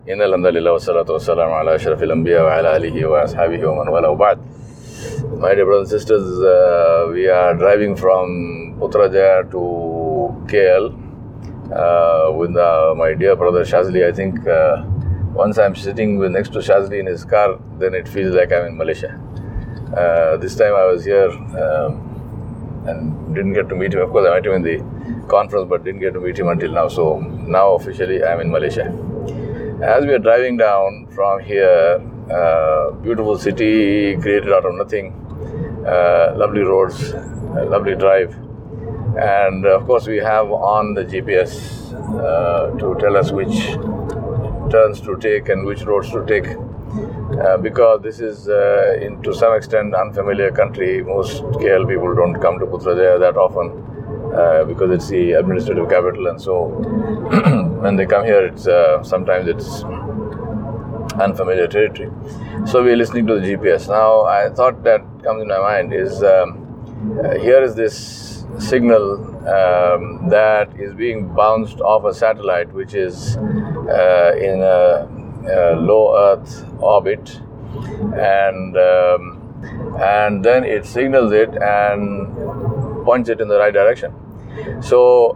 إن الحمد لله والصلاة والسلام على أشرف الأنبياء وعلى آله وأصحابه ومن والاه وبعد. My dear brothers and sisters, we are driving from Putrajaya to KL with my dear brother Shazli. I think once I'm sitting next to Shazli in his car, then it feels like I'm in Malaysia. This time I was here and didn't get to meet him. Of course, I met him in the conference, but didn't get to meet him until now. So now officially I'm in Malaysia. As we are driving down from here, beautiful city created out of nothing, lovely roads, lovely drive, and of course we have on the GPS to tell us which turns to take and which roads to take, because this is to some extent unfamiliar country. Most KL people don't come to Putrajaya that often because it's the administrative capital, and so when they come here, it's sometimes it's unfamiliar territory. So we're listening to the GPS. Now, I thought that comes in my mind is here is this signal that is being bounced off a satellite which is in a low Earth orbit, and then it signals it and points it in the right direction. So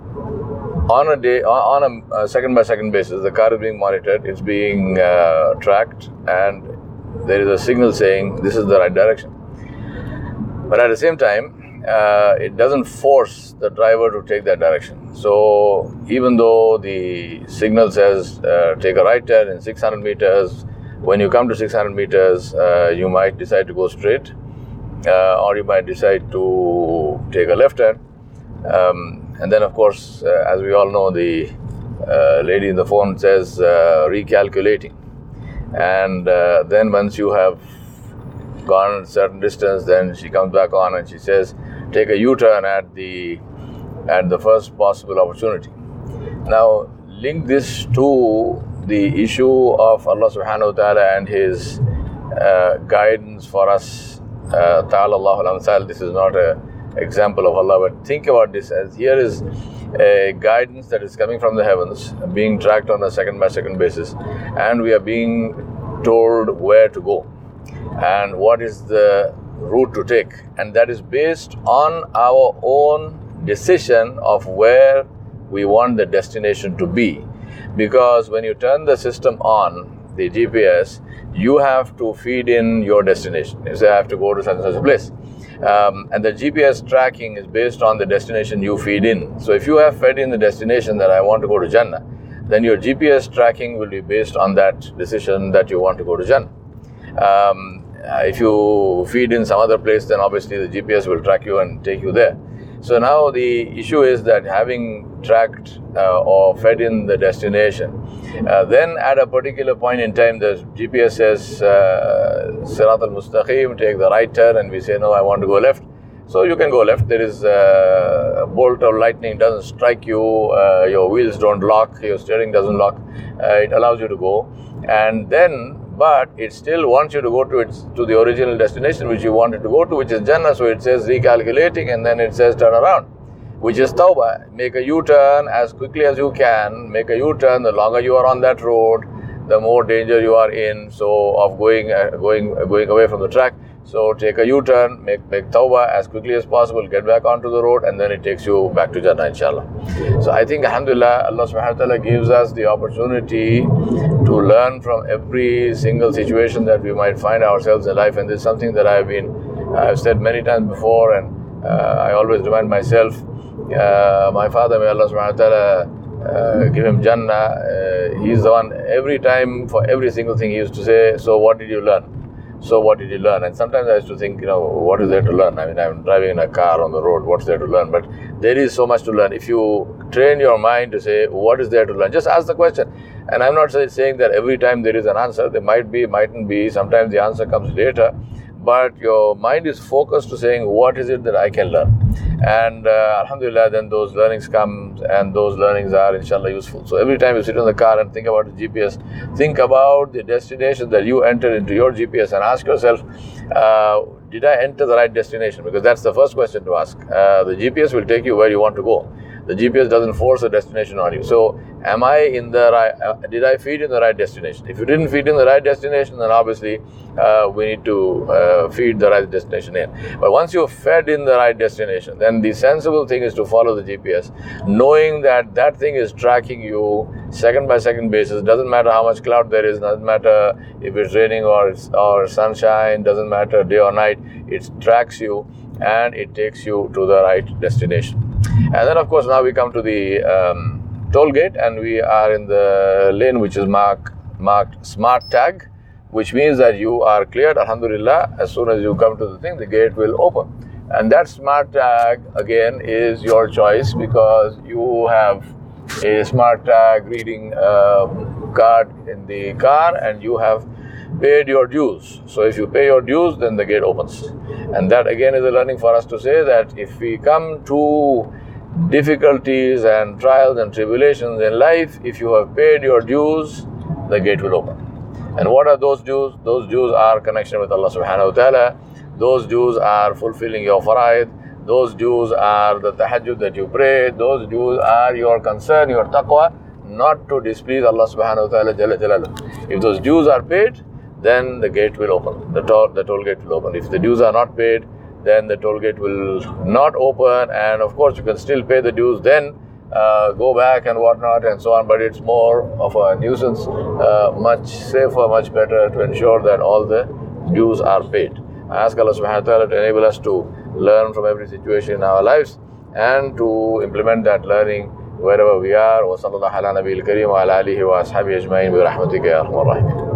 on a second by second basis, the car is being monitored, it's being tracked, and there is a signal saying this is the right direction. But at the same time, it doesn't force the driver to take that direction. So even though the signal says take a right turn in 600 meters, when you come to 600 meters, you might decide to go straight, or you might decide to take a left turn. And then, of course, as we all know, the lady in the phone says recalculating. And then once you have gone a certain distance, then she comes back on and she says, take a U-turn at the first possible opportunity. Now, link this to the issue of Allah subhanahu wa ta'ala and His guidance for us. Ta'ala Allahu al-amthal. This is not an example of Allah, but think about this as here is a guidance that is coming from the heavens, being tracked on a second by second basis, and we are being told where to go and what is the route to take, and that is based on our own decision of where we want the destination to be. Because when you turn the system on, the GPS, you have to feed in your destination. You say, I have to go to such and such a place. And the GPS tracking is based on the destination you feed in. So if you have fed in the destination that I want to go to Jannah, then your GPS tracking will be based on that decision that you want to go to Jannah. If you feed in some other place, then obviously the GPS will track you and take you there. So now the issue is that having tracked or fed in the destination, then at a particular point in time, the GPS says, Sirat al-Mustaqim, take the right turn, and we say, no, I want to go left. So you can go left. There is a bolt of lightning doesn't strike you, your wheels don't lock, your steering doesn't lock. It allows you to go. And then, but it still wants you to go to the original destination which you wanted to go to, which is Jannah. So it says recalculating, and then it says turn around, which is Tawbah. Make a U-turn as quickly as you can. Make a U-turn. The longer you are on that road, the more danger you are in. So of going away from the track. So take a U-turn, make Tawbah as quickly as possible, get back onto the road, and then it takes you back to Jannah, inshallah. So I think, alhamdulillah, Allah subhanahu wa ta'ala gives us the opportunity to learn from every single situation that we might find ourselves in life. And this is something that I've said many times before, and I always remind myself, my father, may Allah subhanahu wa ta'ala give him Jannah, he's the one, every time, for every single thing he used to say, so what did you learn? So what did you learn? And sometimes I used to think, what is there to learn? I mean, I'm driving in a car on the road, what's there to learn? But there is so much to learn. If you train your mind to say, what is there to learn? Just ask the question. And I'm not saying that every time there is an answer. There might be, mightn't be. Sometimes the answer comes later. But your mind is focused to saying, what is it that I can learn? And alhamdulillah, then those learnings come, and those learnings are inshallah useful. So every time you sit in the car and think about the GPS, think about the destination that you enter into your GPS and ask yourself, did I enter the right destination? Because that's the first question to ask. The GPS will take you where you want to go. The GPS doesn't force a destination on you. So, am I in the right? Did I feed in the right destination? If you didn't feed in the right destination, then obviously we need to feed the right destination in. But once you've fed in the right destination, then the sensible thing is to follow the GPS, knowing that that thing is tracking you second by second basis. Doesn't matter how much cloud there is. Doesn't matter if it's raining or sunshine. Doesn't matter day or night. It tracks you and it takes you to the right destination. And then, of course, now we come to the toll gate, and we are in the lane which is marked smart tag, which means that you are cleared. Alhamdulillah, as soon as you come to the thing, the gate will open. And that smart tag, again, is your choice, because you have a smart tag reading card in the car, and you have paid your dues. So if you pay your dues, then the gate opens. And that again is a learning for us to say that if we come to difficulties and trials and tribulations in life, if you have paid your dues, the gate will open. And what are those dues? Those dues are connection with Allah subhanahu wa ta'ala. Those dues are fulfilling your faraid. Those dues are the tahajjud that you pray. Those dues are your concern, your taqwa, not to displease Allah subhanahu wa ta'ala jalla jalaluhu. If those dues are paid, then the gate will open. The toll gate will open. If the dues are not paid, then the toll gate will not open. And of course, you can still pay the dues, then go back and whatnot and so on. But it's more of a nuisance, much safer, much better to ensure that all the dues are paid. I ask Allah subhanahu wa ta'ala to enable us to learn from every situation in our lives and to implement that learning wherever we are. Wa sallallahu ala nabiyil kareem wa ala alihi wa ashabihi ajma'in bi rahmatika ya arhamar rahimin.